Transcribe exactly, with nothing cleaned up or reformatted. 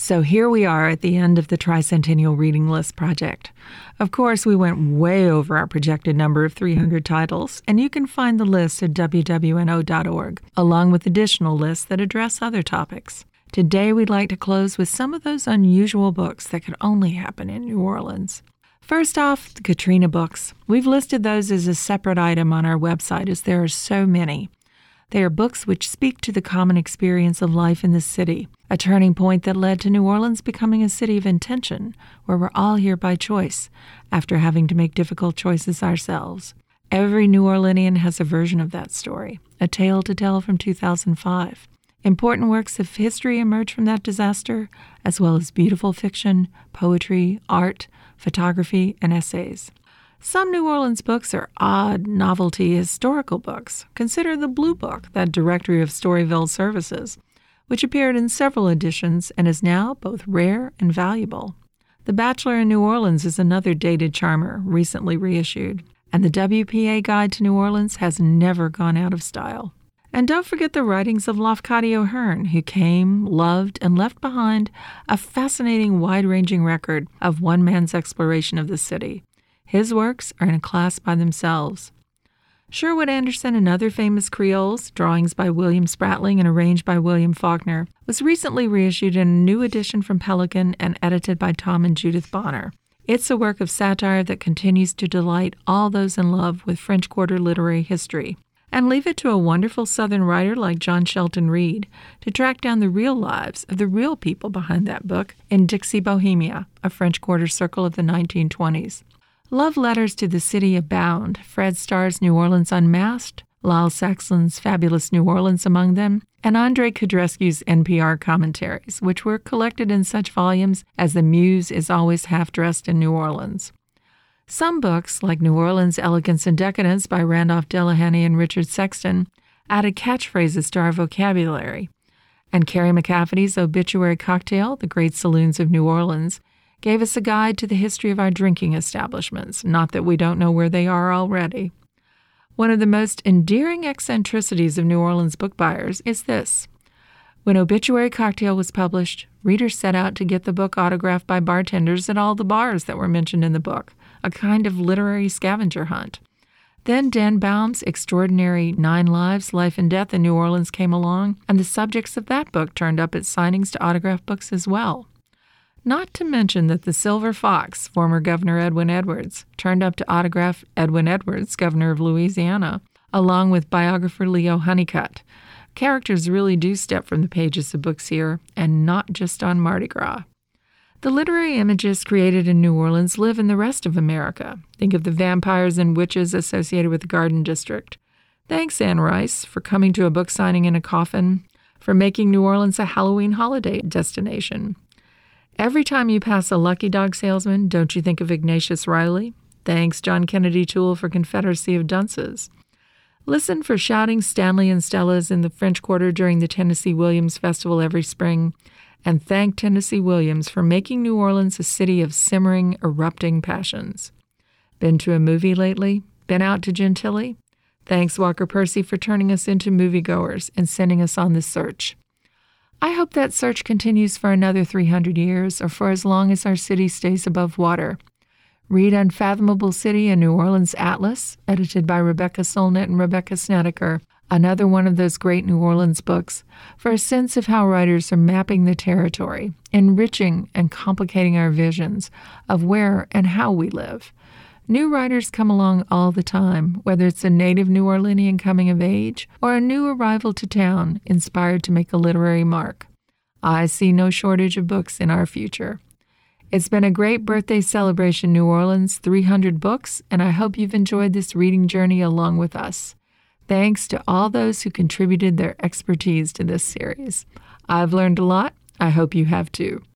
So here we are at the end of the Tricentennial Reading List project. Of course, we went way over our projected number of three hundred titles, and you can find the list at w w n o dot org, along with additional lists that address other topics. Today, we'd like to close with some of those unusual books that could only happen in New Orleans. First off, the Katrina books. We've listed those as a separate item on our website as there are so many. They are books which speak to the common experience of life in the city, a turning point that led to New Orleans becoming a city of intention, where we're all here by choice, after having to make difficult choices ourselves. Every New Orleanian has a version of that story, a tale to tell from two thousand five. Important works of history emerge from that disaster, as well as beautiful fiction, poetry, art, photography, and essays. Some New Orleans books are odd, novelty, historical books. Consider the Blue Book, that directory of Storyville services, which appeared in several editions and is now both rare and valuable. The Bachelor in New Orleans is another dated charmer, recently reissued. And the W P A Guide to New Orleans has never gone out of style. And don't forget the writings of Lafcadio O'Hearn, who came, loved, and left behind a fascinating, wide-ranging record of one man's exploration of the city. His works are in a class by themselves. Sherwood Anderson and Other Famous Creoles, drawings by William Spratling and arranged by William Faulkner, was recently reissued in a new edition from Pelican and edited by Tom and Judith Bonner. It's a work of satire that continues to delight all those in love with French Quarter literary history. And leave it to a wonderful Southern writer like John Shelton Reed to track down the real lives of the real people behind that book in Dixie Bohemia, a French Quarter circle of the nineteen twenties. Love letters to the city abound. Fred Starr's New Orleans Unmasked, Lyle Saxon's Fabulous New Orleans among them, and Andre Kudresky's N P R commentaries, which were collected in such volumes as The Muse is Always Half Dressed in New Orleans. Some books, like New Orleans Elegance and Decadence by Randolph Delahanty and Richard Sexton, added catchphrases to our vocabulary. And Carrie McCafferty's Obituary Cocktail, The Great Saloons of New Orleans, gave us a guide to the history of our drinking establishments, not that we don't know where they are already. One of the most endearing eccentricities of New Orleans book buyers is this. When Obituary Cocktail was published, readers set out to get the book autographed by bartenders at all the bars that were mentioned in the book, a kind of literary scavenger hunt. Then Dan Baum's extraordinary Nine Lives, Life and Death in New Orleans came along, and the subjects of that book turned up at signings to autograph books as well. Not to mention that the Silver Fox, former Governor Edwin Edwards, turned up to autograph Edwin Edwards, governor of Louisiana, along with biographer Leo Honeycutt. Characters really do step from the pages of books here, and not just on Mardi Gras. The literary images created in New Orleans live in the rest of America. Think of the vampires and witches associated with the Garden District. Thanks, Anne Rice, for coming to a book signing in a coffin, for making New Orleans a Halloween holiday destination. Every time you pass a Lucky Dog salesman, don't you think of Ignatius Riley? Thanks, John Kennedy Toole, for Confederacy of Dunces. Listen for shouting Stanley and Stellas in the French Quarter during the Tennessee Williams Festival every spring, and thank Tennessee Williams for making New Orleans a city of simmering, erupting passions. Been to a movie lately? Been out to Gentilly? Thanks, Walker Percy, for turning us into moviegoers and sending us on this search. I hope that search continues for another three hundred years or for as long as our city stays above water. Read Unfathomable City, a New Orleans Atlas, edited by Rebecca Solnit and Rebecca Snedeker, another one of those great New Orleans books, for a sense of how writers are mapping the territory, enriching and complicating our visions of where and how we live. New writers come along all the time, whether it's a native New Orleanian coming of age or a new arrival to town inspired to make a literary mark. I see no shortage of books in our future. It's been a great birthday celebration, New Orleans, three hundred books, and I hope you've enjoyed this reading journey along with us. Thanks to all those who contributed their expertise to this series. I've learned a lot. I hope you have too.